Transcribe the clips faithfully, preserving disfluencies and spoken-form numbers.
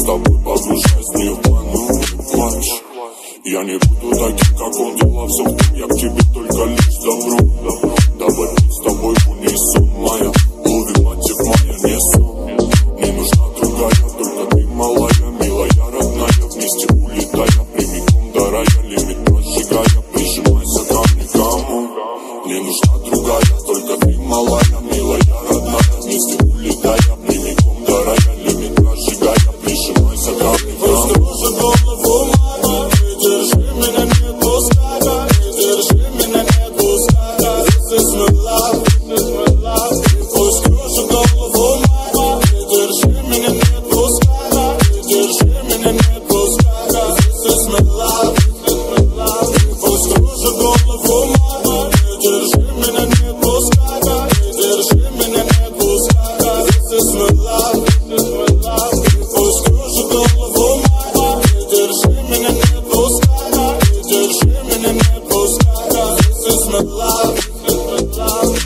тобой погружаюсь в нирвану. Плачь, я не буду таким, как он, делал все в том, я к тебе только лишь добро. Давай пить с тобой в унисон, моя ловит мотив, моя не сон. Не нужна другая, только ты малая, милая, родная. Вместе улетая прямиком до рояля, лимит прожигая, прижимайся ко мне, кому. Не нужна другая, только ты малая, милая, родная. Вместе улетая прямиком до рояля, лимит прожигая, прижимайся ко мне, кому. Пусть голову мама, держи меня, не пускай, держи меня, не пускай. This is my love, this is my love. Пусть кружит голову мама, держи меня, не пускай, держи меня, не пускай. This is my love, this is my love. Пусть кружит голову мама, держи меня, не пускай, держи меня, не пускай. This is my love, this is my love. Пусть кружит голову мама, держи меня, не пускай, держи меня, не пускай. This is my love, this is my love.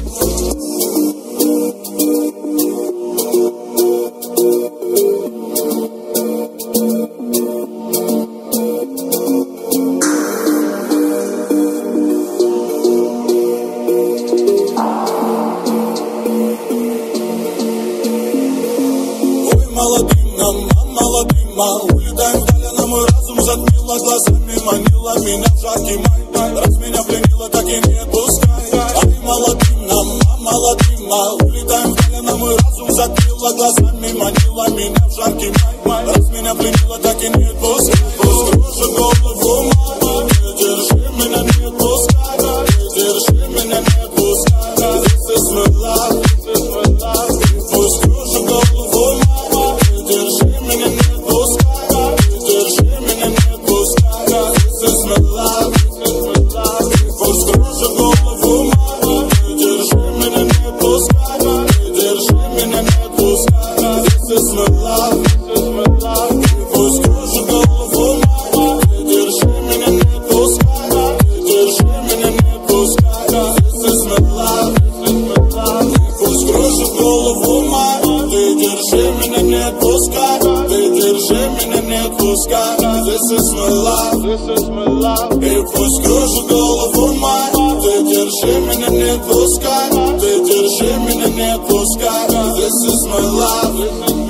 Ой, молодым нам, нам молодым, а улетаем вдаль, а на мой разум затмила глазами, манила меня в жаркий май. Раз меня пленила, так и не отпускай. Ай, молодым нам, нам молодым, а улетаем вдаль, а на мой разум затмила глазами, манила меня в жаркий май. Раз меня пленила, так и не отпускай. Пусть кружит голову мама, держи меня, не отпускай, держи меня, не отпускай. This is my love, this is my love. Пусть кружит голову мама, держи меня, не отпускай, держи меня, не отпускай. This is my love, this is my love. Пусть кружит голову мама, держи меня, не отпускай, держи меня, не отпускай. This is my love, this is my love. Пусть кружит голову мама, держи меня, не отпускай, держи меня, не отпускай. This is my love, this is my love. Пусть кружит голову мама, ты держи меня, не отпускай, ты держи меня, не отпускай. This is my love, this is my love. И пусть кружит голову мама, ты держи меня, не отпускай, ты держи меня, не отпускай. This is my love, this is